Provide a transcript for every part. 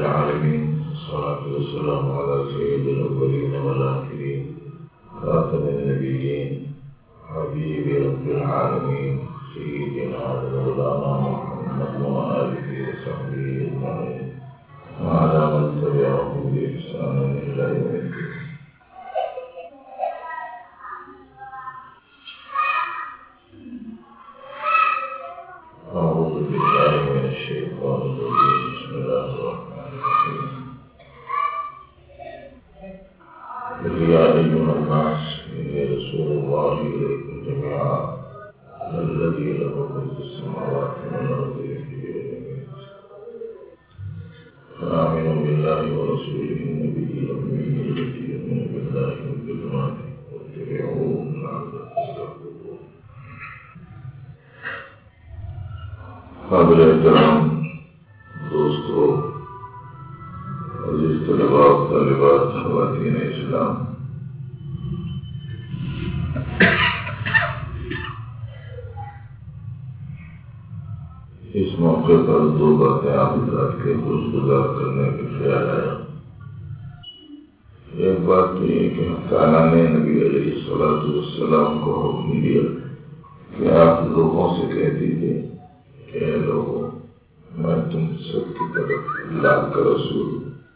العالمين، والصلاة والسلام على سيد الأولين والآخرين، خاتم النبيين، حبيب رب العالمين، سيدنا مولانا محمد وآله وصحبه أجمعين، وعلى من تبعهم بإحسان إلى يوم الدين. أعوذ بالله من الشيطان الرجيم. بسم الله الرحمن الرحيم. قل يا أيها الناس إني رسول الله إليكم جميعا الذي له ملك السماوات والأرض يحيي ويميت فآمنوا بالله ورسوله النبي الأمي الذي يؤمن بالله وبالجمعة واتبعوه لعلكم تهتدون. قابل احترام دوستو، عزیز طلباء و طالبات، خواتین اسلام، اس موقع پر دو باتیں آپ حضرات کے گزار کرنے کا خیال آیا. ایک بات تو یہ کہ تعالیٰ نے نبی علیہ السلام کو حکم دیا کہ آپ لوگوں سے کہہ دیجیے کہ اے لوگوں، میں تم سب کی طرف اللہ کا رسول،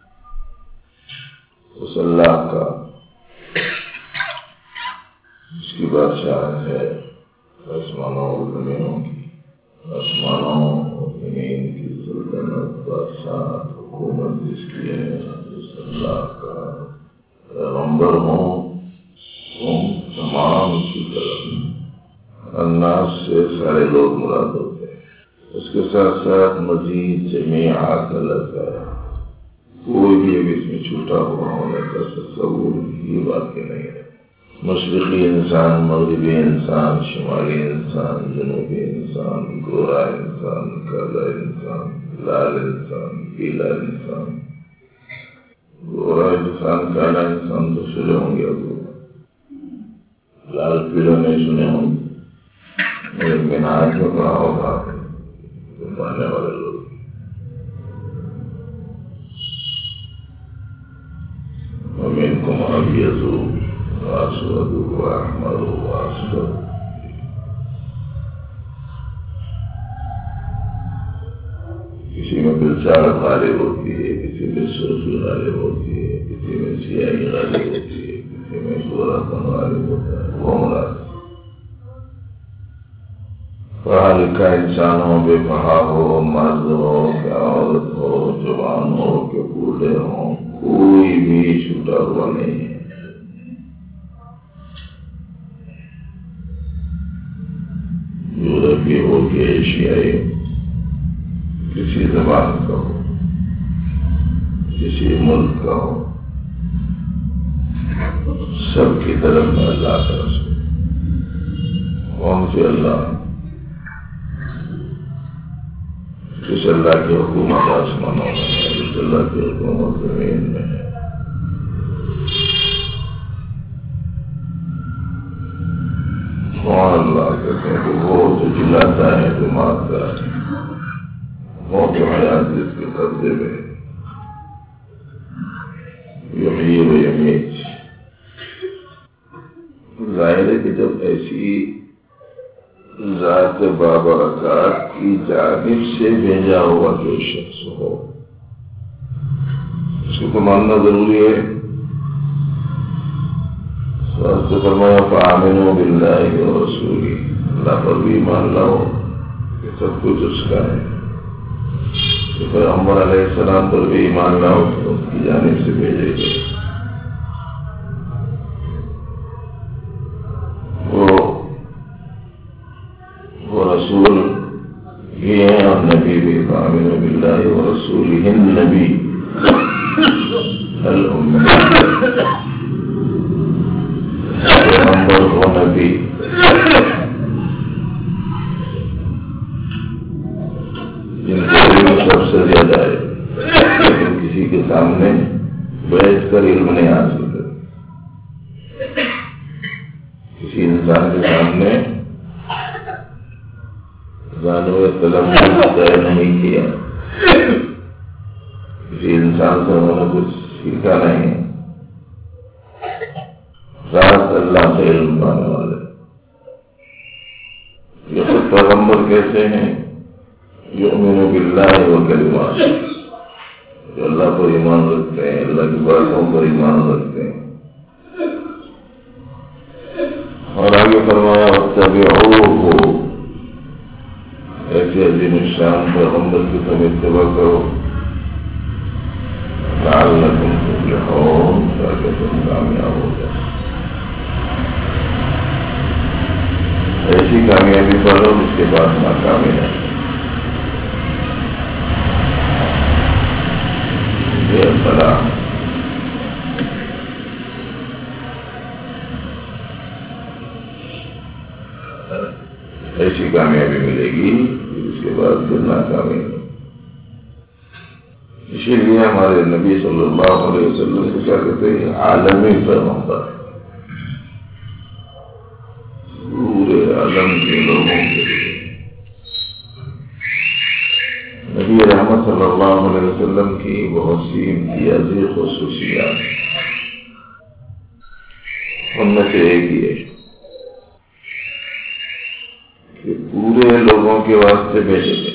اس اللہ کا جس کی بادشاہ ہے آسمانوں اور زمینوں کی، آسمانوں اور زمین کی سلطنت، بادشاہ، حکومت جس کی ہے، اس اللہ کا پیغمبر ہوں. تم تمام کی طرف الناس سے سارے لوگ مراد ہوتے ہیں. اس کے ساتھ ساتھ مزید جمیع کا لفظ ہے. کوئی بھی اب اس میں چھوٹا ہوا ہونے کا تصور یہ بات کی نہیں ہے. مشرقی انسان، مغربی انسان، شمالی انسان، جنوبی انسان، گورا انسان، کالا انسان، لال انسان، پیلا انسان. گورا انسان، کالا انسان تو سنے ہوں گے، اب لال پیلا نہیں سنے ہوں گے. میرے مینار میں پڑا ہوگا ماننے والے لوگ. ومنكم أبيض وأسود وأحمر وأصفر. کسی میں بلچارت غالب ہوتی ہے، کسی میں سرخی غالب ہوتی ہے، کسی میں سیاہی غالب ہوتی ہے، کسی میں گورا پن غالب ہوتا ہے. وہ مراد پڑھا لکھا انسان ہو، بے پڑھا ہو، مرد ہو کہ عورت ہو، جوان ہو کہ بوڑھے ہوں، کوئی بھی چھوٹا ہوا نہیں ہے. یورپی ہو کہ ایشیائی، کسی زبان کا ہو، کسی ملک کا ہو، سب کی طرف میں اللہ کا رسول. کون سے اللہ؟ جس اللہ کی حکومت آسمانوں میں ہے، جس اللہ کی حکومت زمین میں ہے. کون اللہ کہتے ہیں کہ وہ جو جلاتا ہے، جو مارتا ہے، وہ جو حیات جس کے قبضے میں ہے. یحیی و یمیت. ظاہر ہے کہ جب ایسی ذات بابرکات کی جانب سے بھیجا ہوا جو شخص ہو، اس کو ماننا ضروری ہے. تو فرمایا فآمنوا باللہ ورسولہ، اللہ پر بھی ایمان لاؤ کہ سب کچھ اس کا ہے. پیغمبر علیہ السلام پر بھی ایمان لاؤ کہ اس کی جانب سے بھیجے گئے. وہ رسول بھی ہیں اور نبی بھی. فآمنوا باللہ ورسولہ النبی الأمی، پیغمبر و نبی. جن کو سب سے زیادہ ہے، لیکن کسی کے سامنے بیٹھ کر علم نہیں حاصل کر. کسی انسان کے سامنے زانو طلب طے نہیں کیا، کسی انسان سے انہوں نے کچھ سیکھا نہیں، راز اللہ سے علم پانے والے۔ یہ خود پیغمبر کیسے ہیں؟ یؤمن باللہ و کلمات، جو اللہ پر ایمان رکھتے ہیں، اللہ کی باتوں پر ایمان رکھتے ہیں۔ اور آگے فرمایا واتبعوہ، ایسے عظیم الشان پیغمبر کی تم اتباع کرو، لعلکم تفلحون، تاکہ تم کامیاب ہو جائے۔ ایسی کامیابی پالو جس کے بعد ناکامی ہے۔ یہ فلاح ایسی کامیابی ملے گی جس کے بعد پھر ناکامی نہیں۔ اسی لیے ہمارے نبی صلی اللہ علیہ وسلم کو کیا کہتے ہیں؟ عالمی پیغمبر، پورے عالم کے لوگوں کے لیے۔ نبی رحمت صلی اللہ علیہ وسلم کی بہت سی امتیازی خصوصیات، ان میں سے ایک ہی ہے کہ پورے لوگوں کے واسطے بھیجے گئے۔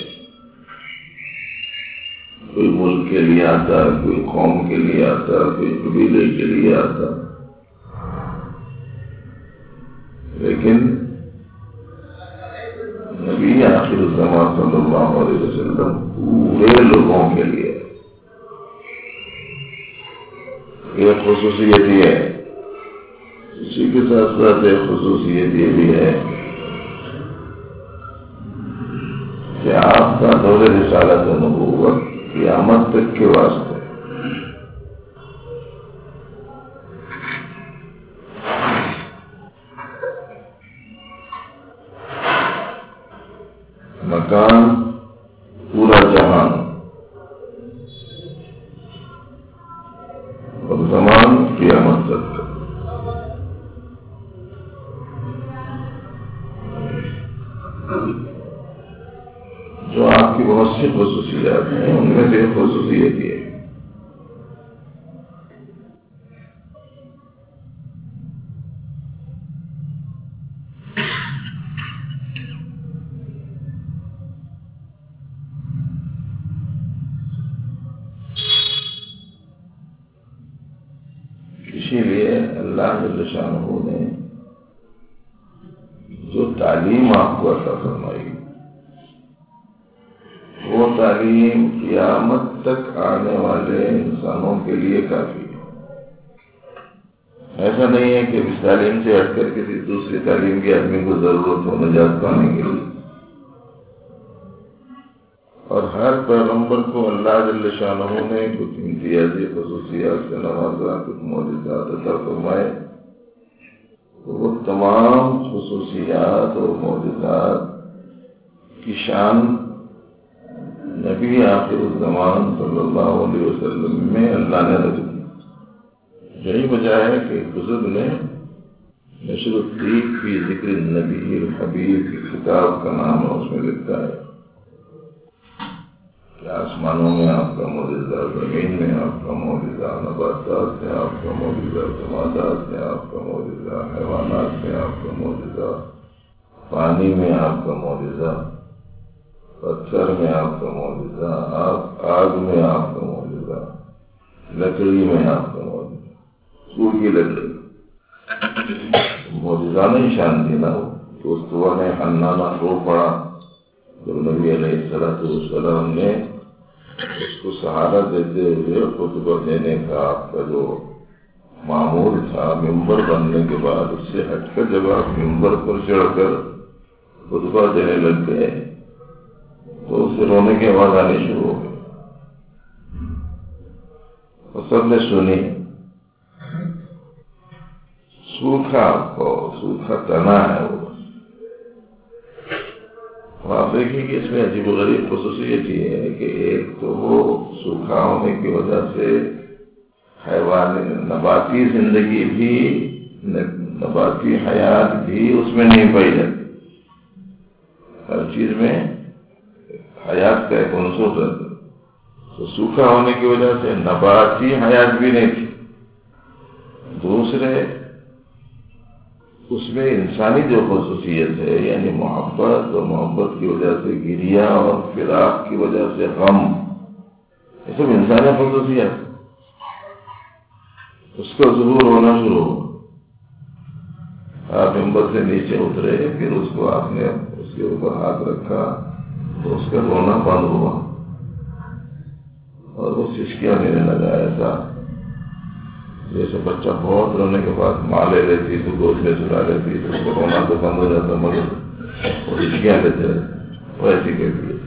کوئی ملک کے لیے آتا، کوئی قوم کے لیے آتا، کوئی قبیلے کے لیے آتا، لیکن نبی آخر الزمان صلی اللہ علیہ وسلم پورے لوگوں کے لیے۔ ایک خصوصیت یہ ہے، اسی کے ساتھ ساتھ ایک خصوصیت یہ بھی ہے کہ آپ کا دور رسالت و نبوت قیامت تک کے واسطے مکان پورا جہان اور زمان قیامت تک۔ جو آپ کی بہت سی خصوصیات ہیں، ان میں سے ایک خصوصیت یہ ہے اسی لیے اللہ جل شانہ نے جو تعلیم آپ کو عطا فرمائی، وہ تعلیم قیامت تک آنے والے انسانوں کے لیے کافی ہے۔ ایسا نہیں ہے کہ اس تعلیم سے ہٹ کر کسی دوسری تعلیم کی آدمی کو ضرورت ہو نجات پانے کے لیے۔ اور ہر پیغمبر کو اللہ جل شانہ نے کچھ امتیازی خصوصیات سے نوازا، کچھ معجزات عطا فرمائے۔ وہ تمام خصوصیات اور معجزات کی شان نبی آخر الزمان صلی اللہ علیہ وسلم میں اللہ نے رکھ دی۔ یہی وجہ ہے کہ بزرگ نے نشر الطیب فی ذکر النبی الحبیب کی کتاب کا نام اس میں لکھا ہے کہ آسمانوں میں آپ کا معجزہ، زمین میں آپ کا معجزہ، نباتات میں آپ کا معجزہ، جمادات میں آپ کا معجزہ، حیوانات میں آپ کا معجزہ، پانی میں آپ کا معجزہ، پتھر میں آپ کا معجزہ، آگ میں آپ کا معجزہ، لکڑی میں آپ کا معجزہ، سوکھی لکڑی معجزہ نہیں شان دی نا۔ تو استوا نے حنانہ رو پڑا جب نبی علیہ السلام نے اس کو سہارا دیتے ہوئے خطبہ دینے کا آپ کا جو معمول تھا، ممبر بننے کے بعد اس سے ہٹ کر جب آپ ممبر پر چڑھ کر خطبہ دینے لگ گئے تو اسے رونے کی آواز آنی شروع ہو گئی، اور سب نے سنی۔ سوکھا تنا ہے وہ۔ آپ دیکھیں کہ اس میں عجیب و غریب خصوصیت یہ ہے کہ ایک تو وہ سوکھا ہونے کی وجہ سے نباتی زندگی بھی، نباتی حیات بھی اس میں نہیں پائی جاتی۔ ہر چیز میں حیات کا ایک عنصر رہتا ہے، تو سوکھا ہونے کی وجہ سے نباتی حیات بھی نہیں تھی. دوسرے اس میں انسانی جو خصوصیت ہے یعنی محبت، اور محبت کی وجہ سے گریہ اور فراق کی وجہ سے غم، یہ سب انسانی خصوصیت، اس کا ظہور ہونا شروع ہوا. آپ ممبر سے نیچے اترے، پھر اس کو آپ نے اس کے اوپر ہاتھ رکھا تو اس کا رونا بند ہوا اور وہ سسکیاں لینے لگا. ایسا جیسے بچہ بہت رونے کے بعد ماں لے لیتی تو گود میں سلا لیتی تو اس کا رونا تو بند ہو جاتا مگر وہ سسکیاں لیتے رہتے، وہ ایسی کہتی ہے.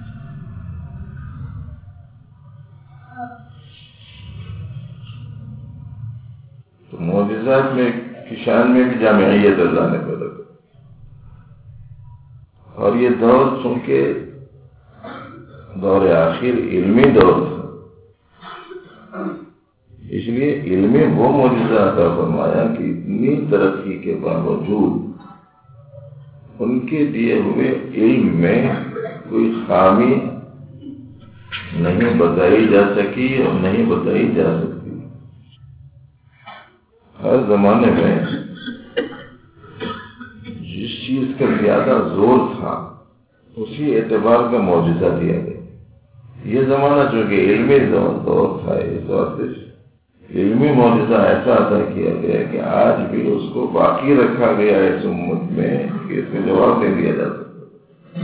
تو معجزات میں کی شان میں بھی جامعیت اللہ نے پیدا کر. اور یہ دور چونکہ دور آخر علمی دور تھا، اس لیے علمی وہ معجزہ عطا فرمایا کہ اتنی ترقی کے باوجود ان کے دیے ہوئے علم میں کوئی خامی نہیں بتائی جا سکی اور نہیں بتائی جا سکتی. ہر زمانے میں جس چیز کا زیادہ زور تھا اسی اعتبار کا معجزہ دیا گیا. یہ زمانہ چونکہ علمی دور تھا، اس واسطے علمی معجزہ ایسا عطا کیا گیا کہ آج بھی اس کو باقی رکھا گیا ہے اس امت میں کہ اس میں جواب نہیں دیا جا سکتا.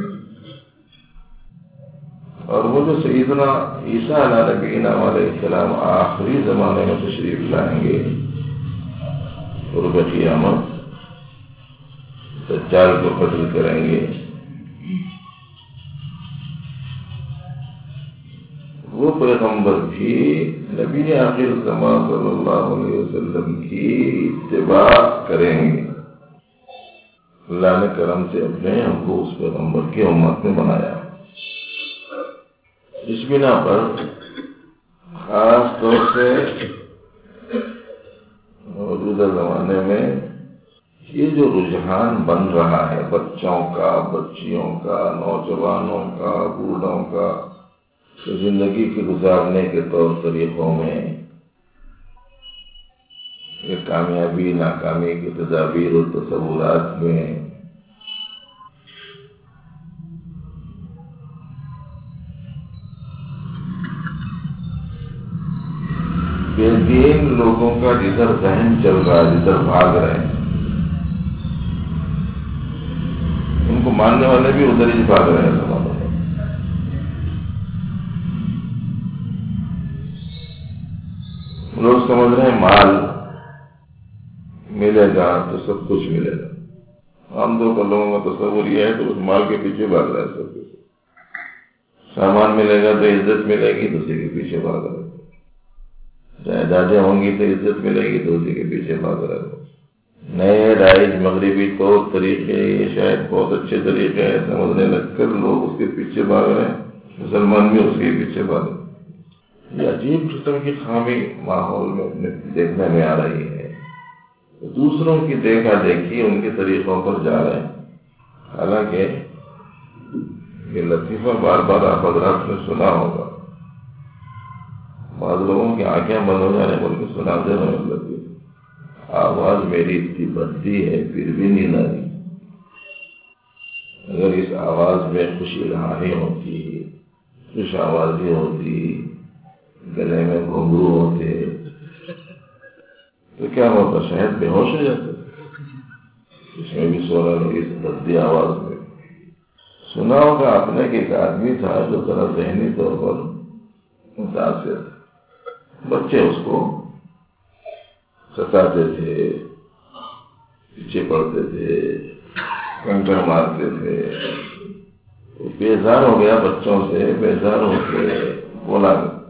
اور وہ جو سیدنا عیسیٰ علیہ نبینا علیہ السلام آخری زمانے میں تشریف لائیں گے قرب قیامت، دجال کو قتل کریں گے، وہ پیغمبر بھی نبی آخر زمان صلی اللہ علیہ وسلم کی اتباع کریں گے. اللہ نے کرم سے اپنے ہم کو اس پیغمبر کی امت میں بنایا. اس بنا پر خاص طور سے موجودہ زمانے میں یہ جو رجحان بن رہا ہے بچوں کا، بچیوں کا، نوجوانوں کا، بوڑھوں کا، تو زندگی کے گزارنے کے طور طریقوں میں یہ کامیابی ناکامی کی تدابیر و تصورات میں بے دین لوگوں کا جدھر ذہن چل رہا ہے، جدھر بھاگ رہے ہیں، ان کو ماننے والے بھی ادھر ہی بھاگ رہے ہیں. لوگ سمجھ رہے ہیں مال ملے گا تو سب کچھ ملے گا. عام طور پر لوگوں کا تصور یہ ہے تو اس مال کے پیچھے بھاگ رہا ہے. سب کچھ سامان ملے گا تو عزت ملے گی تو اسی کے پیچھے بھاگ رہا ہے. جائیدادیں ہوں گی تو عزت ملے گی تو اسی کے پیچھے بھاگ رہا ہے. نئے رائج مغربی طور طریقے یہ شاید بہت اچھے طریقے ہیں سمجھنے لگ کر لوگ اس کے پیچھے بھاگ رہے ہیں. مسلمان بھی اس کے پیچھے بھاگ رہے ہیں. یہ عجیب قسم کی خامی ماحول میں دیکھنے میں آ رہی ہے. دوسروں کی دیکھا دیکھی ان کے طریقوں پر جا رہے ہیں. حالانکہ یہ لطیفہ بار بار آپ حضرات نے سنا ہوگا. بعض لوگوں کی آنکھیں بند ہو جانے پر کے سنا دے رہے لگی آواز میری اتنی بدی ہے پھر بھی نیند آ رہی. اگر اس آواز میں خوش الہانی ہوتی، خوش آوازی ہوتی، گلے میں گھنگرو ہوتے تو کیا ہوتا؟ شاید بے ہوش ہو جاتے. اس میں بھی سو رہا نہیں، اس بدی آواز میں سنا ہوگا آپ نے کہ ایک آدمی تھا جو ذرا ذہنی طور پر متاثر تھا. بچے اس کو ستاتے تھے، پیچھے پڑتے تھے، کنکر مارتے تھے. وہ بیزار ہو گیا بچوں سے. بیزار ہو کے بولا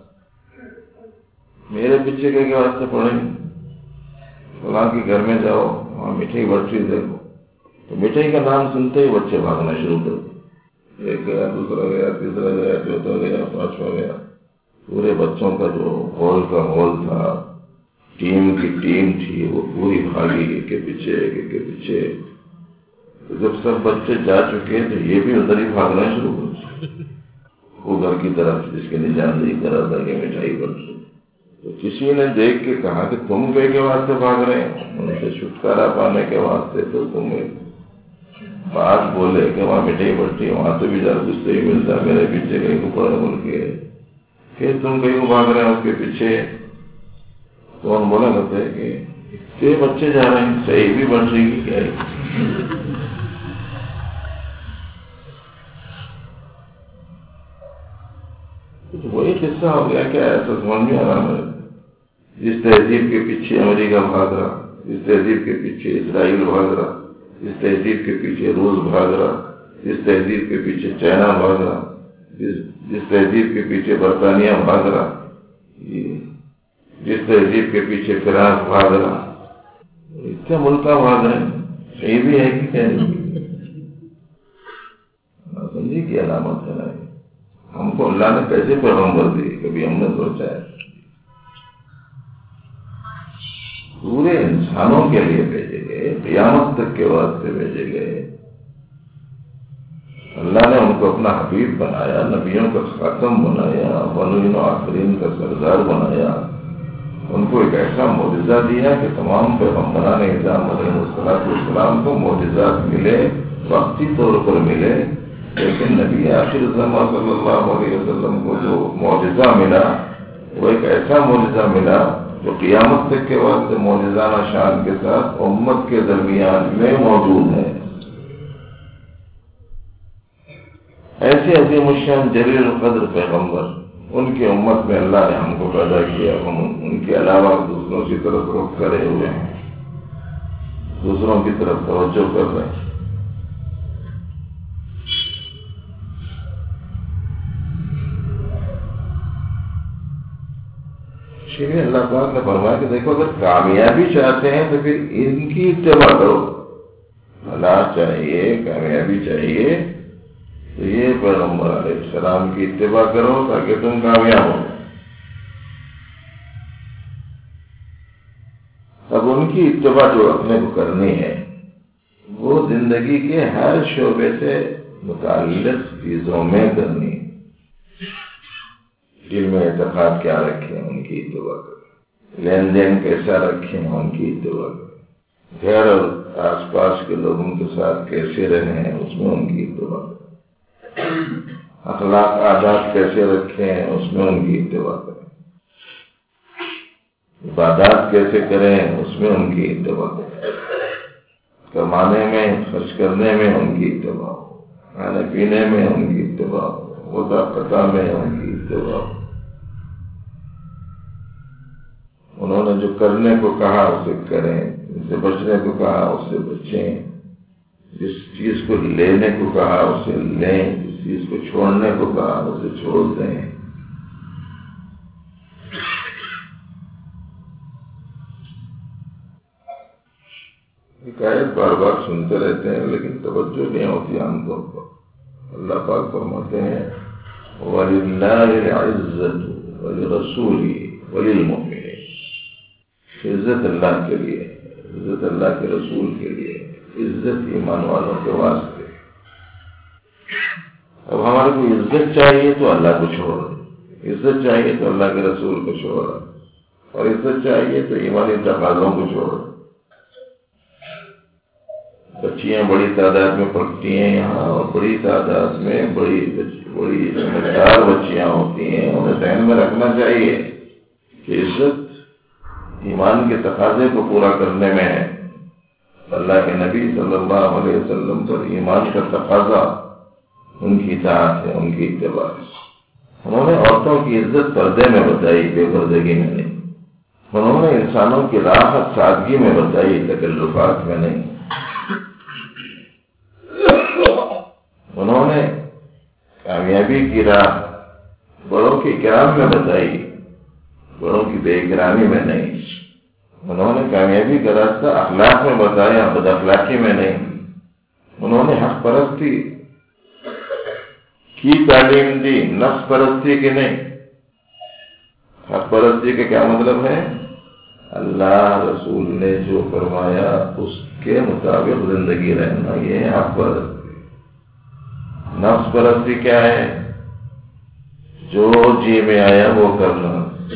میرے پیچھے کے واسطے پڑیں گے؟ فلاں کے گھر میں جاؤ، وہاں مٹھائی بٹری دیکھو. تو مٹھائی کا نام سنتے ہی بچے بھاگنا شروع کر دیا. ایک گیا، دوسرا گیا، تیسرا گیا، چوتھا گیا، پانچواں گیا. پورے بچوں کا جو ہال کا ہال تھا، ٹیم کی ٹیم تھی، وہ پوری بھاگی ایک کے پیچھے ایک کے پیچھے. جب سب بچے جا چکے تو یہ بھی ادھر ہی بھاگنا شروع کر دیا. وہ گھر کی طرف جس کی نشاندہی کرا تھا کہ مٹھائی بن رہی، تو کسی نے دیکھ کے کہا کہ تم کہیں کے واسطے بھاگ رہے ہیں؟ ان سے چھٹکارا پانے کے واسطے تو تم بات بولے کہ وہاں مٹھائی بٹتی ہے، وہاں سے بھی زیادہ کچھ تو ہی ملتا، میرے پیچھے کہیں کو پڑے بول کے پھر تم کہیں کو بھاگ رہے ہیں اس کے پیچھے؟ تو ہم بولا کرتے کہ بچے جا رہے ہیں، صحیح بھی بن رہی ہے کیا ہے؟ وہی قصہ ہو گیا کیا؟ ایسا سمجھ میں آ رہا ہے، جس تہذیب کے پیچھے امریکہ بھاگ رہا، جس تہذیب کے پیچھے اسرائیل بھاگ رہا، جس تہذیب کے پیچھے روس بھاگ رہا، جس تہذیب کے پیچھے چائنا بھاگ رہا، جس تہذیب کے پیچھے برطانیہ بھاگ رہا، جس تہذیب کے پیچھے فرانس بھاگ رہا، کیا ملک بھاگ رہے ہیں؟ صحیح بھی ہے کہ کیا نہیں؟ سمجھے کی علامت ہے؟ ہم کو اللہ نے کیسے پیغمبر دی، کبھی ہم نے سوچا ہے؟ پورے انسانوں کے لیے بھیجے گئے، قیامت تک کے واسطے بھیجے گئے۔ اللہ نے ان کو اپنا حبیب بنایا، نبیوں کا خاتم بنایا، اولین و آخرین کا سردار بنایا، ان کو ایک ایسا معجزہ دیا کہ تمام پیغمبران اعظام علیہ السلام کو معجزات ملے، وقتی طور پر ملے، لیکن نبی آخر الزمان صلی اللہ علیہ وسلم کو جو معجزہ ملا وہ ایک ایسا معجزہ ملا جو قیامت تک کے واسطے معجزانہ شان کے ساتھ امت کے درمیان میں موجود ہے۔ ایسے عظیم الشان جلیل القدر پیغمبر، ان کی امت میں اللہ نے ہم کو پیدا کیا، ہم ان کے علاوہ دوسروں کی طرف رخ کرے ہوئے ہیں، دوسروں کی طرف توجہ کر رہے ہیں۔ اللہ پاک نے فرمایا کہ دیکھو اگر کامیابی چاہتے ہیں تو پھر ان کی اتباع کرو، اللہ چاہیے، کامیابی چاہیے تو یہ پیغمبر علیہ السلام کی اتباع کرو تاکہ تم کامیاب ہو۔ اب ان کی اتباع جو اپنے کو کرنی ہے وہ زندگی کے ہر شعبے سے متعلق چیزوں میں کرنی ہے۔ دل میں اعتقاد کیا رکھیں، ان کی اتباع کریں، لین دین کیسا رکھیں، ان کی اتباع کریں، گھر اور آس پاس کے لوگوں کے ساتھ کیسے رہیں، اس میں ان کی اتباع کریں، اخلاق عادات کیسے رکھیں، اس میں ان کی اتباع کریں، عبادات کیسے کریں، اس میں ان کی اتباع کریں، کمانے میں، خرچ کرنے میں ان کی اتباع ہو، کھانے پینے میں ان کی اتباع ہو، وضع قطع میں ان کی اتباع ہو۔ انہوں نے جو کرنے کو کہا اسے کریں، جس سے بچنے کو کہا اس سے بچیں، جس چیز کو لینے کو کہا اسے لیں، جس چیز کو چھوڑنے کو کہا اسے چھوڑ دیں۔ حکایت بار بار سنتے رہتے ہیں لیکن توجہ نہیں ہوتی عام طور پر۔ اللہ پاک فرماتے ہیں وَلِلَّهِ الْعِزَّةُ وَلِرَسُولِهِ وَلِلْمُؤْمِنِينَ، عزت اللہ کے لیے، عزت اللہ کے رسول کے لیے، عزت ایمان والوں کے واسطے۔ اب ہمارے کو عزت چاہیے تو اللہ کو چھوڑ، عزت چاہیے تو اللہ کے رسول کو چھوڑ، اور عزت چاہیے تو ایمانی تقاضوں کو چھوڑ۔ بچیاں بڑی تعداد میں پڑھتی ہیں یہاں، اور بڑی تعداد میں بڑی سمجھدار بچیاں ہوتی ہیں، انہیں ذہن میں رکھنا چاہیے کہ عزت ایمان کے تقاضے کو پورا کرنے میں ہے۔ اللہ کے نبی صلی اللہ علیہ وسلم پر ایمان کا تقاضا ان کی اطاعت ہے، ان کی اتباع ہے۔ انہوں نے عورتوں کی عزت پردے میں بتائی، بے پردگی میں نہیں۔ انہوں نے انسانوں کی راحت سادگی میں بتائی، تکلفات میں نہیں۔ انہوں نے کامیابی کی راہ بڑوں کی اکرام میں بتائی، بڑوں کی بے اکرامی میں نہیں۔ انہوں نے کامیابی کا راستہ اخلاق میں بتایا، بد اخلاقی میں نہیں۔ انہوں نے حق پرستی کی تعلیم دی، نفس پرستی کی نہیں۔ حق پرستی کا کیا مطلب ہے؟ اللہ رسول نے جو فرمایا اس کے مطابق زندگی رہنا، یہ ہے حق پرستی۔ نفس پرستی کیا ہے؟ جو جی میں آیا وہ کرنا،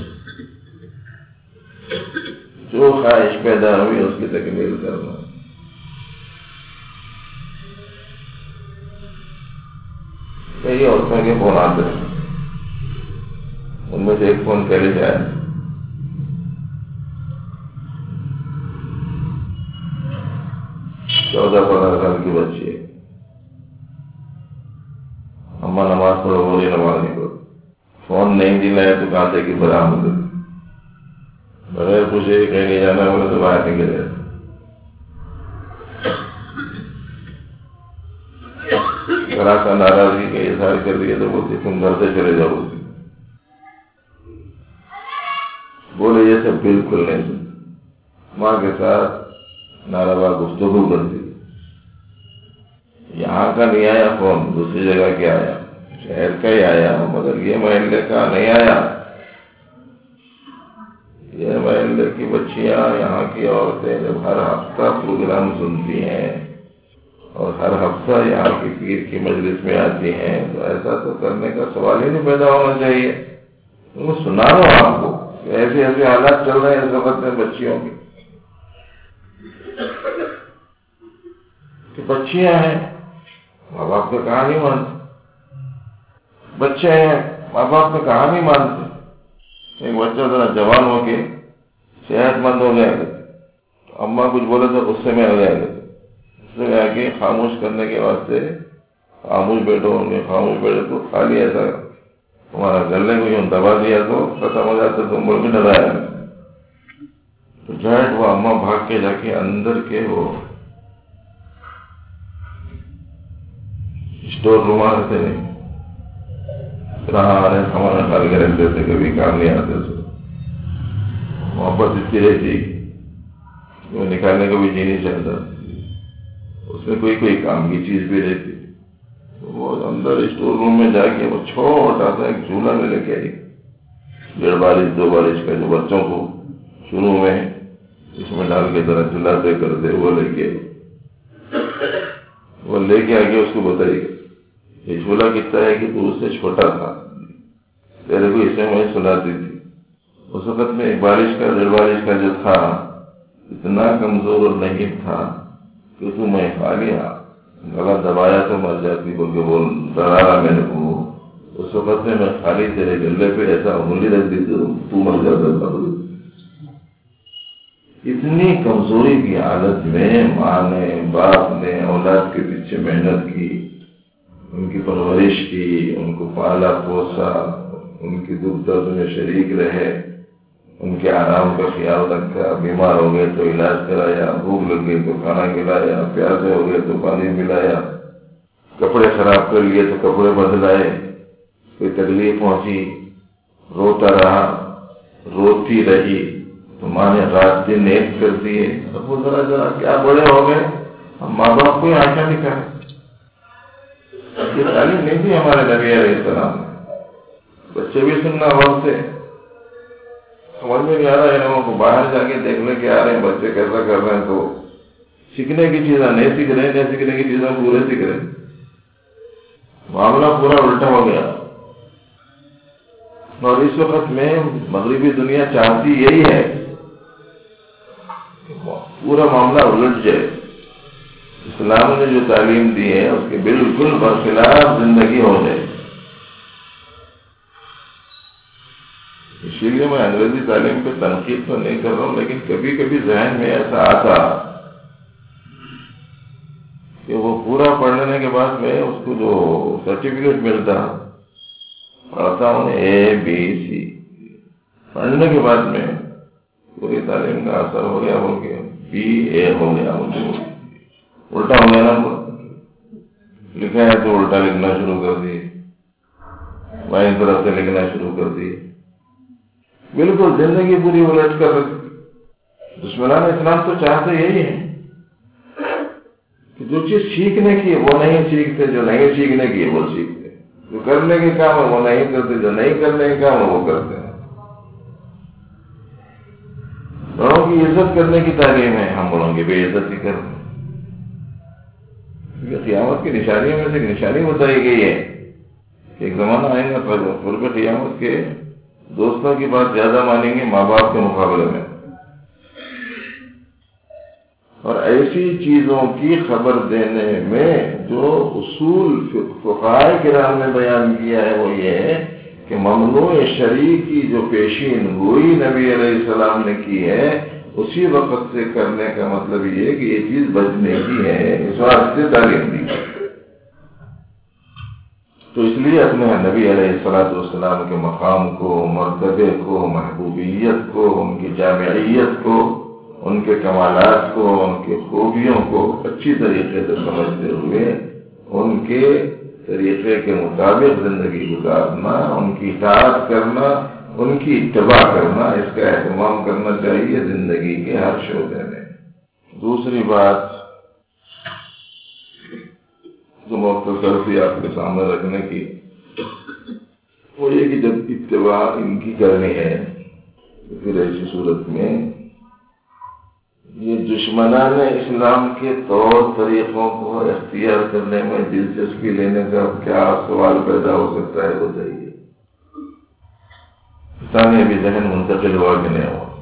جو خواہش پیدا ہوئی اس کی تکمیل کرنا۔ کئی عورتوں کے فون آتے ہیں، ان میں سے ایک فون پہلے سے آیا، 14-15 سال کی بچی ہے، اماں نماز پڑھو، بولی نماز نہیں پڑھو، فون نہیں دلایا تو کہاں سے کہ برآمد بغیر پوچھے کہیں نہیں جانا بولے تو باہر نکل جاتا۔ ذرا سا ناراضگی کا اظہار کر دیا تو بولتی تم گھر سے چلے جاؤ، بولے یہ سب بالکل نہیں سنتی، ماں کے ساتھ ناروا گفتگو کرتی۔ یہاں کا نہیں آیا فون، دوسری جگہ کے آیا، شہر کا ہی آیا، مگر یہ محلے کا نہیں آیا۔ یہ محلے کی بچیاں، یہاں کی عورتیں جب ہر ہفتہ پروگرام سنتی ہیں اور ہر ہفتہ یہاں کی پیر کی مجلس میں آتی ہیں تو ایسا تو کرنے کا سوال ہی نہیں پیدا ہونا چاہیے۔ میں سنا رہا ہوں آپ کو کہ ایسے ایسے حالات چل رہے ہیں اس وقت میں بچیوں کی، کہ بچیاں ہیں ماں باپ کا کہاں نہیں مانتے، بچے ہیں ماں باپ کا کہاں نہیں مانتے۔ ایک بچہ ذرا جوان ہو کے صحت مند ہو جائے گا تو اماں کچھ بولے تو غصے میں ہو جائے گا، اس سے آگے خاموش کرنے کے واسطے خاموش بیٹھو، خاموش بیٹھو تو خالی ایسا تمہارا گلے کو یوں دبا دیا تو ختم ہو جاتا، تم بول بھی ڈرایا تو جائٹ وہ اماں بھاگ کے جا کے اندر کے وہ اسٹور روم آتے نہیں، ہمارا ڈال کے رکھ دیتے، کبھی کام نہیں آتے، محبت اتنی رہتی وہ نکالنے کو بھی جی نہیں چاہتا، اس میں کوئی کام کی چیز بھی رہتی۔ وہ اندر اسٹور روم میں جا کے وہ چھوٹا سا ایک جھولا میں لے کے آئی، 1.5 بارش 2 بارش کا، جو بچوں کو شروع میں اس میں ڈال کے ذرا چلاتے کرتے، وہ لے کے آگے اس کو بتائی یہ جھولا کتنا ہے کہ تو اس سے چھوٹا تھا، تیرے کو اس میں سلاتی تھی، اس وقت میں 1 بارش کا 1.5 بارش کا جو تھا اتنا کمزور اور نہیں تھا کہ تو میں کھا لیا، گلا دبایا تو مر جاتی بول کے بول ڈرا رہا میں نے کو، اس وقت میں خالی تیرے گلے پہ ایسا انگلی رکھ دی تو مر جاتا تھا۔ اتنی کمزوری کی حالت میں ماں نے باپ نے اولاد کے پیچھے محنت کی، ان کی پرورش کی، ان کو پالا پوسا، ان کی دکھ درد میں شریک رہے، ان کے آرام کا خیال رکھا، بیمار ہو گئے تو علاج کرایا، بھوک لگ گئی تو کھانا کھلایا، پیاسے ہو گئے تو پانی پلایا، کپڑے خراب کر لیے تو کپڑے بدلائے، کوئی تکلیف پہنچی روتا رہا، روتی رہی تو ماں نے رات دن نیک کر دیے۔ اب وہ ذرا کیا بڑے ہو گئے، ہم ماں باپ کو ہی آنکھیں دکھائیں، یہ تعلیم نہیں تھی ہمارے نبی علیہ السلام۔ بچے بھی سننا وقت سے سمجھ میں نہیں آ رہا ہے، لوگوں کو باہر جا کے دیکھنے کے آ رہے ہیں بچے کیسا کر رہے ہیں تو سیکھنے کی چیزیں نہیں سیکھ رہے، نہیں سیکھنے کی چیزیں پورے سیکھ رہے، معاملہ پورا الٹا ہو گیا۔ اور اس وقت میں مغربی دنیا چاہتی یہی ہے کہ پورا معاملہ الٹ جائے، اسلام نے جو تعلیم دی ہے اس کے بالکل برخلاف زندگی ہو جائے۔ اسی لیے میں انگریزی تعلیم پہ تنقید تو نہیں کر رہا ہوں، لیکن کبھی کبھی ذہن میں ایسا آتا کہ وہ پورا پڑھ لینے کے بعد میں اس کو جو سرٹیفکیٹ ملتا، پڑھتا ہوں ABC، پڑھنے کے بعد میں پوری تعلیم کا اثر ہو گیا، بول کے BA ہو گیا، الٹا ہو گیا نا، لکھا ہے تو الٹا لکھنا شروع کر دی، بائیں طرف سے لکھنا شروع کر دی، بالکل زندگی پوری الٹ کر رکھی۔ دشمنان اسلام تو چاہتے یہی ہے کہ جو چیز سیکھنے کی وہ نہیں سیکھتے، جو نہیں سیکھنے کی وہ سیکھتے، جو کرنے کے کام ہے وہ نہیں کرتے، جو نہیں کرنے کے کام ہے وہ کرتے ہیں۔ بڑوں کی عزت کرنے کی تعلیم ہے، ہم بڑوں کی بے عزتی کرتے ہیں۔ قیامت کی نشانیوں میں سے ایک نشانی بتائی گئی ہے ایک زمانہ آئے گا قرب قیامت کے دوستوں کی بات زیادہ مانیں گے ماں باپ کے مقابلے میں، اور ایسی چیزوں کی خبر دینے میں جو اصول فقہاء کرام نے بیان کیا ہے وہ یہ ہے کہ ممنوع شرعی کی جو پیشین گوئی نبی علیہ السلام نے کی ہے اسی وقت سے کرنے کا مطلب یہ ہے کہ یہ چیز بچنے کی ہے، اس واسطے تعلیم دی۔ تو اس لیے اپنے نبی علیہ السلام کے مقام کو، مرتبے کو، محبوبیت کو، ان کی جامعیت کو، ان کے کمالات کو، ان کی خوبیوں کو اچھی طریقے سے سمجھتے ہوئے ان کے طریقے کے مطابق زندگی گزارنا، ان کی اطاعت کرنا، ان کی اتباع کرنا، اس کا اہتمام کرنا چاہیے زندگی کے ہر شعبے میں۔ دوسری بات جو مختصر سی آپ کے سامنے رکھنے کی وہ یہ کہ جب اتباع ان کی کرنی ہے تو پھر ایسی صورت میں یہ دشمنان اسلام کے طور طریقوں کو اختیار کرنے میں دلچسپی لینے کا کیا سوال پیدا ہو سکتا ہے وہ چاہیے۔ ثانیہ ابھی ذہن منتقل ہوا کہ نہیں ہوا۔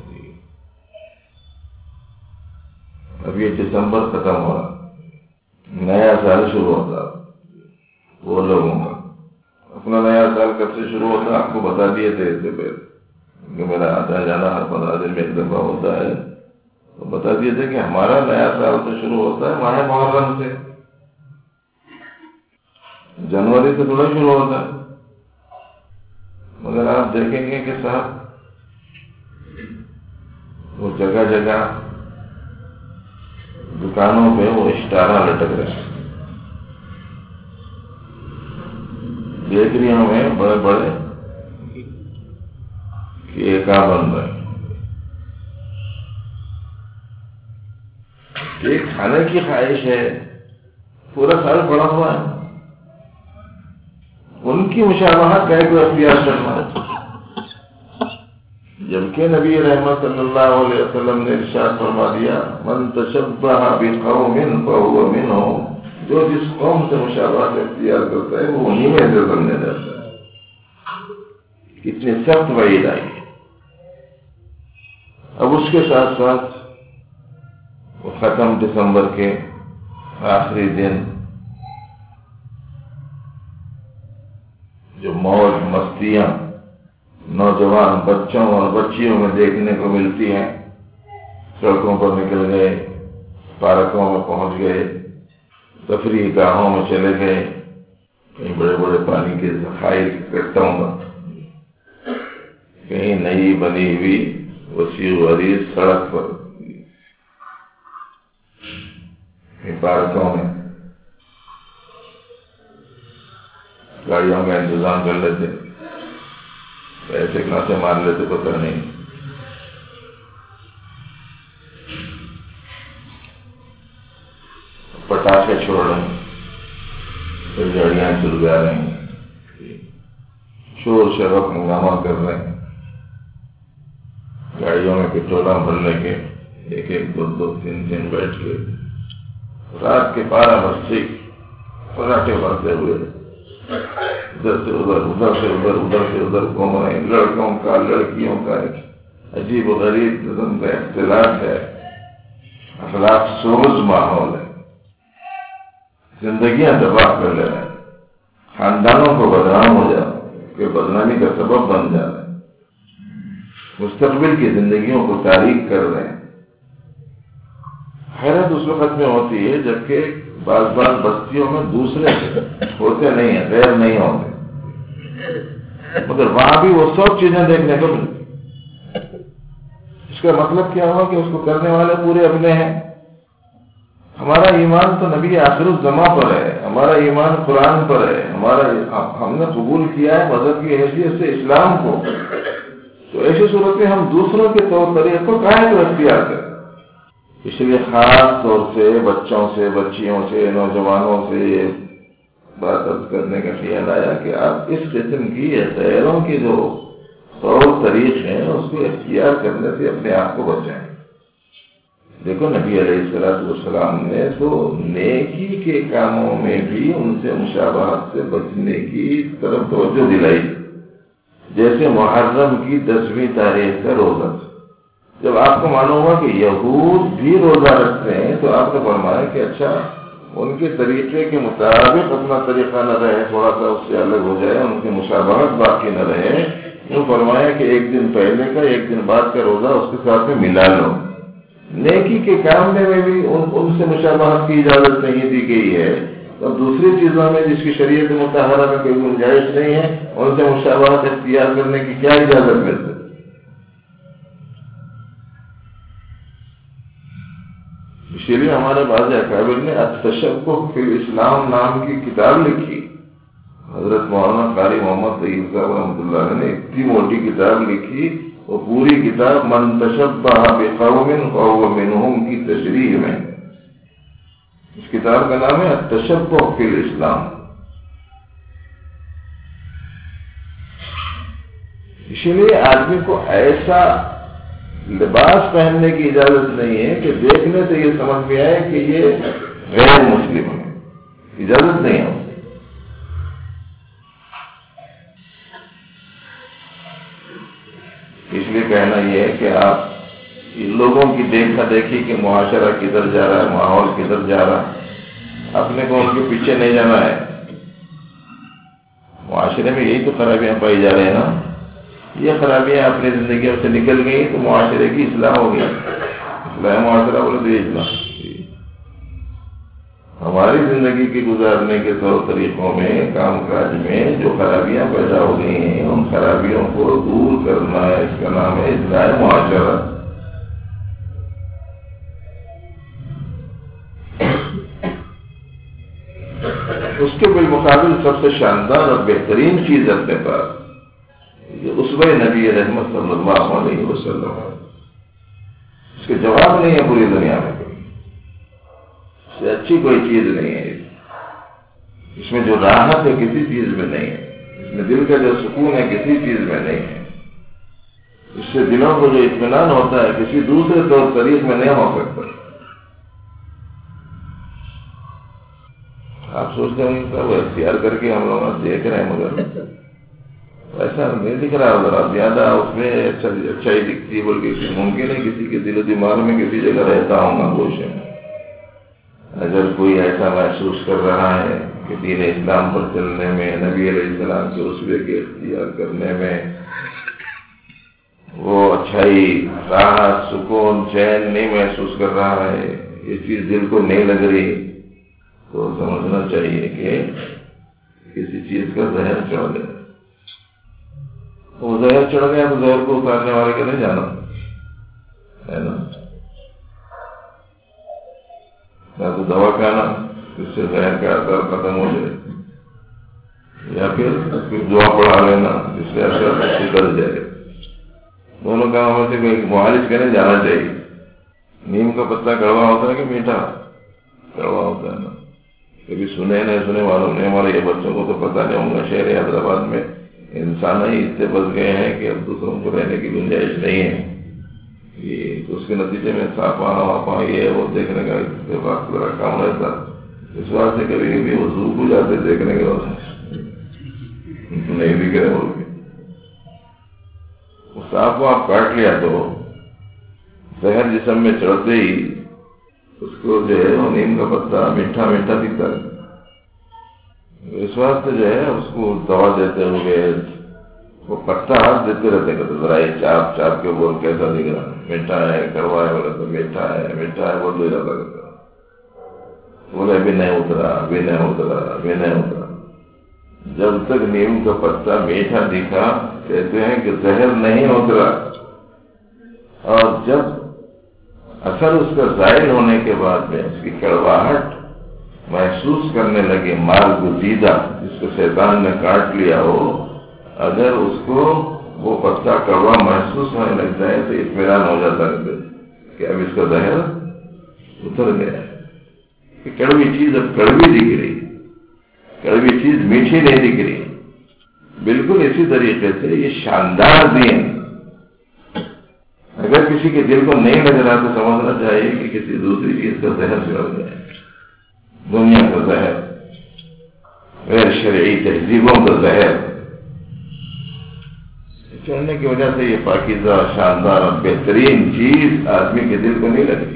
اب یہ دسمبر ختم ہوا، نیا سال شروع ہوتا، وہ لوگوں کا اپنا نیا سال کب سے شروع ہوتا آپ کو بتا دیے تھے اس سے پہلے کہ میرا آتا جانا ہر 15 دن میں ایک دفعہ ہوتا ہے، تو بتا دیے تھے کہ ہمارا نیا سال تو شروع ہوتا ہے ماہ محرم سے، جنوری سے تھوڑا شروع ہوتا ہے۔ مگر آپ دیکھیں گے کہ صاحب وہ جگہ جگہ دکانوں پہ وہ اسٹارہ لٹک رہے ہیں، بیکریوں میں بڑے بڑے کیکاں بن رہے ہیں کہ کھانے کی خواہش ہے، پورا سال پڑا ہوا ہے، ان کی مشابہت کا کوئی اختیار کرنا ہے، جبکہ نبی رحمت صلی اللہ علیہ وسلم نے ارشاد فرما دیا من تشبہ بقوم فہو منہم، جو جس قوم سے مشابہت اختیار کرتا ہے وہ انہی میں سے سمجھا جاتا ہے۔ کتنی سخت وعید آئی ہے۔ اب اس کے ساتھ ساتھ وہ ختم دسمبر کے آخری دن جو موج مستیاں نوجوان بچوں اور بچیوں میں دیکھنے کو ملتی ہیں، سڑکوں پر نکل گئے، پارکوں میں پہنچ گئے، تفریح گاہوں میں چلے گئے، کہیں بڑے بڑے پانی کے ذخائر اکٹھا ہوں گا، کہیں نئی بنی ہوئی وسیع و عریض سڑک پر، کہیں پارکوں میں گاڑیوں کا انتظام کر لیتے، پیسے کہاں سے مار لیتے پتہ نہیں۔ پٹاخے چھوڑ رہے ہیں، پھر گاڑیاں چل جا رہی ہیں، شور شرابہ ہنگامہ کر رہے ہیں، گاڑیوں میں پٹرول بھرنے کے ایک ایک دو دو تین دن بیٹھ کے رات کے 12 بجے پراٹھے بھرتے ہوئے ادھر سے ادھر، ادھر سے ادھر، ادھر سے ادھر گھوم رہے ہیں، لڑکوں کا لڑکیوں کا ایک عجیب و غریب قسم کا اختلاط ہے، اخلاق سوز ماحول ہے، زندگیاں تباہ کر لے رہے ہیں، خاندانوں کو بدنام ہو جا رہے ہیں، کہ بدنامی کا سبب بن جا رہے ہیں، مستقبل کی زندگیوں کو تاریک کر رہے ہیں۔ حیرت اس وقت میں ہوتی ہے جبکہ بعض بستیوں میں دوسرے ہوتے نہیں ہیں، غیر نہیں ہوتے، مگر وہاں بھی وہ سب چیزیں دیکھنے کو ملتی۔ اس کا مطلب کیا ہوا کہ اس کو کرنے والے پورے اپنے ہیں۔ ہمارا ایمان تو نبی آخر الزماں پر ہے، ہمارا ایمان قرآن پر ہے، ہم نے قبول کیا ہے مذہب کی حیثیت سے اسلام کو، تو ایسی صورت میں ہم دوسروں کے طور طریقے کو کائیں کو اختیار کریں۔ اس لیے خاص طور سے بچوں سے، بچیوں سے، نوجوانوں سے یہ بات کرنے کا خیال آیا کہ آپ اس قسم کی غیروں کی جو طور طریق ہیں اس کو اختیار کرنے سے اپنے آپ کو بچائیں۔ دیکھو نبی علیہ السلام نے تو نیکی کے کاموں میں بھی ان سے مشابہت سے بچنے کی طرف توجہ دلائی، جیسے محرم کی 10ویں تاریخ کا روزہ۔ جب آپ کو معلوم ہوا کہ یہود بھی روزہ رکھتے ہیں تو آپ نے فرمایا کہ اچھا ان کے طریقے کے مطابق اپنا طریقہ نہ رہے، تھوڑا سا اس سے الگ ہو جائے، ان کی مشابہت باقی نہ رہے، تو فرمایا کہ ایک دن پہلے کا ایک دن بعد کا روزہ اس کے ساتھ میں ملا لو۔ نیکی کے کام میں بھی ان سے مشابہت کی اجازت نہیں دی گئی ہے، اور دوسری چیزوں میں جس کی شریعت مطہرہ میں کوئی گنجائش نہیں ہے ان سے مشابہت اختیار کرنے کی کیا اجازت ملتی؟ اسی لیے ہمارے بعض اکابر نے التشبہ فی الاسلام نام کی کتاب لکھی۔ حضرت مولانا قاری محمد طیب صاحب رحمۃ اللہ علیہ نے اتنی موٹی کتاب لکھی، وہ پوری کتاب من تشبہ بقوم فہو منہم کی تشریح میں۔ اس کتاب کا نام ہے التشبہ فی الاسلام۔ اسی لیے آدمی کو ایسا لباس پہننے کی اجازت نہیں ہے کہ دیکھنے سے یہ سمجھ میں آئے کہ یہ غیر مسلم ہے، اجازت نہیں ہے۔ اس لیے کہنا یہ ہے کہ آپ لوگوں کی دیکھا دیکھی کہ معاشرہ کدھر جا رہا ہے، ماحول کدھر جا رہا ہے، اپنے کو ان کے پیچھے نہیں جانا ہے۔ معاشرے میں یہی تو خرابیاں پائی جا رہی ہیں نا، یہ خرابیاں اپنی زندگیوں سے نکل گئی تو معاشرے کی اصلاح ہو گئی۔ اصلاح معاشرہ بولے تو یہ اصلاح ہماری زندگی کے گزارنے کے طور طریقوں میں، کام کاج میں جو خرابیاں پیدا ہو گئی ہیں ان خرابیوں کو دور کرنا ہے، اس کا نام ہے اصلاح معاشرہ۔ اس کے بالمقابل سب سے شاندار اور بہترین چیز اپنے پاس یہ اسوہ نبی رحمت صلی اللہ علیہ وسلم ہے۔ اس کے جواب نہیں ہے پوری دنیا میں، اس سے اچھی کوئی چیز نہیں ہے۔ اس میں جو راحت ہے کسی چیز میں نہیں ہے، اس میں دل کا جو سکون ہے کسی چیز میں نہیں ہے، اس سے دلوں کو جو اطمینان ہوتا ہے کسی دوسرے طور طریق میں نہیں ہو سکتا۔ آپ سوچتے ہیں کہ وہ اختیار کر کے ہم لوگ دیکھ رہے ہیں، مگر ایسا نہیں دکھ رہا، ذرا زیادہ اس میں اچھائی دکھتی ہے، بلکہ ممکن ہے کسی کے دل و دماغ میں کسی جگہ رہتا ہوں گا گوشے میں۔ اگر کوئی ایسا محسوس کر رہا ہے کہ دین اسلام پر چلنے میں، نبی علیہ السلام کے اسوے کے اختیار کرنے میں وہ اچھائی، راحت، سکون، چین نہیں محسوس کر رہا ہے، یہ چیز دل کو نہیں لگ رہی، تو سمجھنا چاہیے کہ کسی چیز کا زہر چڑھ گیا۔ وہ زہر چڑھ گیا تو زہر کو اتارنے والے کے نہیں جانا ہے نا، یا تو دوا کھانا جس سے زہر کا اثر ختم ہو جائے، یا پھر دعا پڑھا لینا جس سے اثر اتر جائے۔ دونوں کاموں میں سے کوئی معالج کے نہیں جانا چاہیے۔ نیم کا پتا کڑوا ہوتا ہے کہ میٹھا؟ کڑوا ہوتا ہے نا۔ کبھی سنے نہیں سنے والوں نے، ہمارے یہ بچوں کو تو پتہ نہیں ہوگا، شہر حیدرآباد میں انسان ہی اتنے بس گئے ہیں کہ اب دوسروں کو رہنے کی گنجائش نہیں ہے، یہ اس کے نتیجے میں صافا واپا یہ وہ دیکھنے کا اتفاق ذرا کم رہتا، اس واسطے کبھی کبھی وہ زو کو جاتے دیکھنے کے بعد نہیں دکھ رہے بول کے، اس صاف کو آپ کاٹ لیا تو زہر جسم میں چڑھتے ہی اس کو جو ہے وہ نیم کا پتا میٹھا میٹھا دکھتا ہے۔ اس واسطے جو ہے اس کو دوا دیتے ہوئے وہ پتا ہاتھ دیتے رہتے ہیں، ذرا یہ چاپ چاپ کے بول کیسا دکھ رہا، میٹھا ہے، کڑوا ہے، بولے تو میٹھا ہے، میٹھا ہے بول دو جاتا کرتا، بولے ابھی نہیں اترا، ابھی نہیں اترا، ابھی نہیں اترا۔ جب تک نیم کا پتا میٹھا دکھا کہتے ہیں کہ زہر نہیں اترا، اور جب اثر اس کا ظاہر ہونے کے بعد میں اس کی کڑواہٹ محسوس کرنے لگے، مال گزیدہ جس کو شیطان نے کاٹ لیا ہو، اگر اس کو وہ پتا کڑوا محسوس ہونے لگ جائے تو اطمینان ہو جاتا ہے کہ اب اس کا زہر اتر گیا، کہ کڑوی چیز اب کڑوی دکھ رہی، کڑوی چیز میٹھی نہیں دکھ رہی۔ بالکل اسی طریقے سے یہ شاندار دین اگر کسی کے دل کو نہیں لگ رہا تو سمجھنا چاہیے کہ کسی دوسری چیز کا زہر چڑھ گیا ہے، دنیا کا زہر، غیر شرعی تہذیبوں کا زہر چڑھنے کی وجہ سے یہ پاکیزہ شاندار اور بہترین چیز آدمی کے دل کو نہیں لگتی۔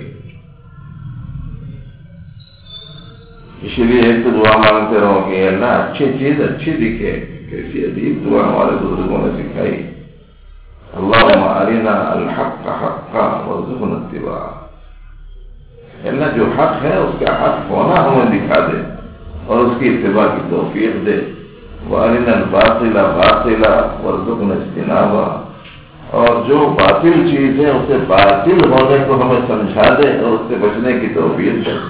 اسی لیے ایک تو دعا مانگتے رہو کہ اللہ اچھی چیز اچھی دکھے۔ کیسی عجیب دعا ہمارے بزرگوں نے سکھائی، اللہم ارنا الحق حقا وارزقنا اتباعہ، اللہ جو حق ہے اس کا حق ہونا ہمیں دکھا دے اور اس کی اتباع کی توفیق دے، وارنا الباطل باطلا وارزقنا اجتنابہ، اور جو باطل چیز ہے اسے باطل ہونے کو ہمیں سمجھا دے اور اس سے بچنے کی توفیق دے۔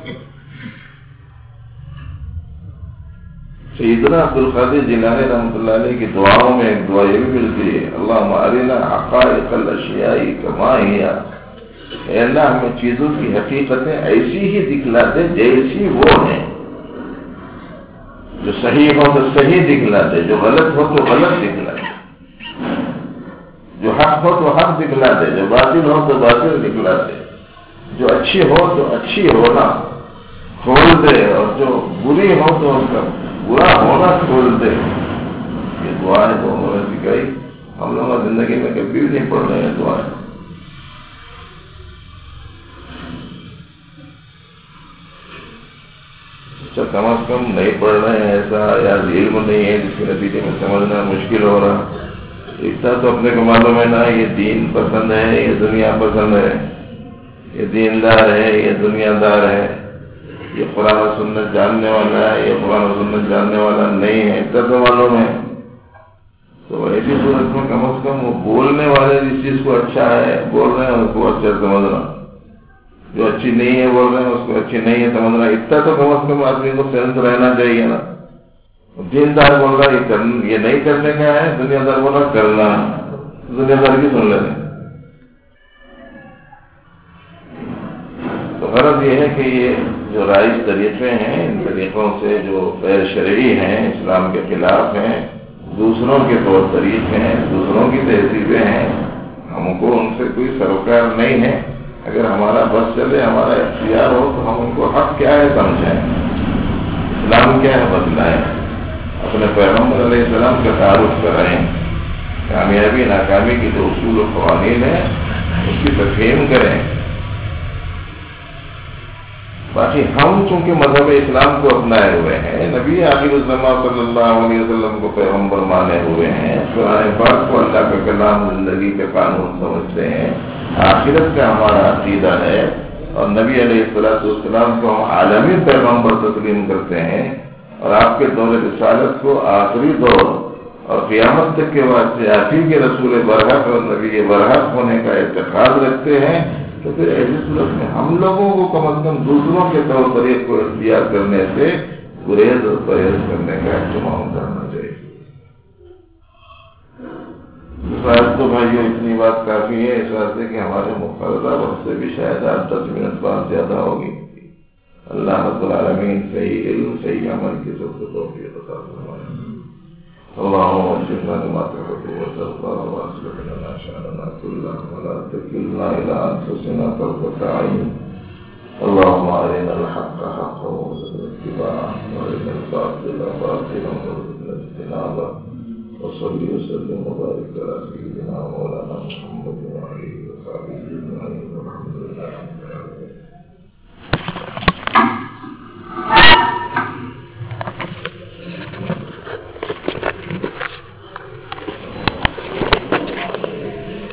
سیدنا عبدالقادر جیلانی رحمۃ اللہ علیہ کی دعاؤں میں ایک دعا یہ بھی ملتی ہے، اللہم ارنا حقائق الاشیاء کما ہی، اے اللہ ہمیں چیزوں کی حقیقتیں ایسی ہی دکھلا دے جیسی وہ ہیں، جو صحیح ہو تو صحیح دکھلا دے، جو غلط ہو تو غلط دکھلا دے، جو حق ہو تو حق دکھلا دے، جو باطل ہو تو باطل دکھلا دے، جو اچھی ہو تو اچھی ہونا کھول دے اور جو بری ہو تو اس کا برا ہونا کھول دے۔ یہ دعائیں تو انہوں نے سکھائی، ہم لوگ زندگی میں کبھی بھی نہیں پڑھ رہے ہیں دعائیں۔ اچھا کم از کم نہیں پڑھ رہے ہیں ایسا، یا علم نہیں ہے جس کے نتیجے میں سمجھنا مشکل ہو رہا، اتنا تو اپنے کو معلوم ہے نا، یہ دین پسند ہے، یہ دنیا پسند ہے، یہ دیندار ہے، یہ دنیا دار ہے، یہ قرآن و سنت جاننے والا ہے، یہ قرآن و سنت جاننے والا نہیں ہے، اتنا تو معلوم ہے۔ تو ایسی صورت میں کم از کم وہ بولنے والے جس چیز کو اچھا ہے بول رہے ہیں اس کو اچھا سمجھنا، جو اچھی نہیں ہے بول رہے ہیں اس کو اچھی نہیں ہے سمجھنا، اتنا تو کم از کم آدمی کو سینس رہنا چاہیے نا۔ دیندار بول رہا یہ نہیں کرنے کا ہے، دنیا دار بول رہا کرنا، دنیا دار کی سن لینا۔ تو غرض یہ ہے کہ یہ جو رائج طریقے ہیں ان طریقوں سے جو غیر شرعی ہیں، اسلام کے خلاف ہیں، دوسروں کے طور طریق ہیں، دوسروں کی تہذیبیں ہیں، ہم کو ان سے کوئی سروکار نہیں ہے۔ اگر ہمارا بس چلے، ہمارا اختیار ہو تو ہم ان کو حق کیا ہے سمجھیں، اسلام کیا ہے بتلائیں، اپنے پیغمبر علیہ السلام کا تعارف کرائیں، کامیابی ناکامی کی جو اصول و قوانین ہیں اس کی تفہیم کریں۔ باقی ہم چونکہ مذہب اسلام کو اپنائے ہوئے ہیں، نبی آخر الزماں صلی اللہ علیہ وسلم کو پیغمبر مانے ہوئے ہیں، قرآن پاک کو اللہ کا کلام زندگی کا قانون سمجھتے ہیں، آخرت کا ہمارا عقیدہ ہے، اور نبی علیہ السلام کو ہم عالمی پیغمبر تسلیم کرتے ہیں، اور آپ کے دور رسالت کو آخری دور اور قیامت تک کے واسطے آپ ہی کے رسول برحق اور نبی برحق ہونے کا اعتقاد رکھتے ہیں، تو پھر ایسی صورت میں ہم لوگوں کو کم از کم دوسروں کے طور طریق کو اختیار کرنے سے گریز اور پرہیز کرنے کا اہتمام کرنا چاہیے۔ تو بھائیو اتنی بات کافی ہے، اس واسطے کہ ہمارے مقررہ وقت سے بھی شاید 10 منٹ بعد زیادہ ہوگی۔ اللہ رب العالمین صحیح علم صحیح عمل کی سب کو توفیق عطا فرمائے۔ اللهم وفقنا لما تحب وترضى واصلح لنا شأننا كله ولا تكلنا إلى أنفسنا طرفة عين، اللهم أرنا الحق حقا وارزقنا اتباعه وأرنا الباطل باطلا وارزقنا اجتنابه، وصل وسلم وبارك على سيدنا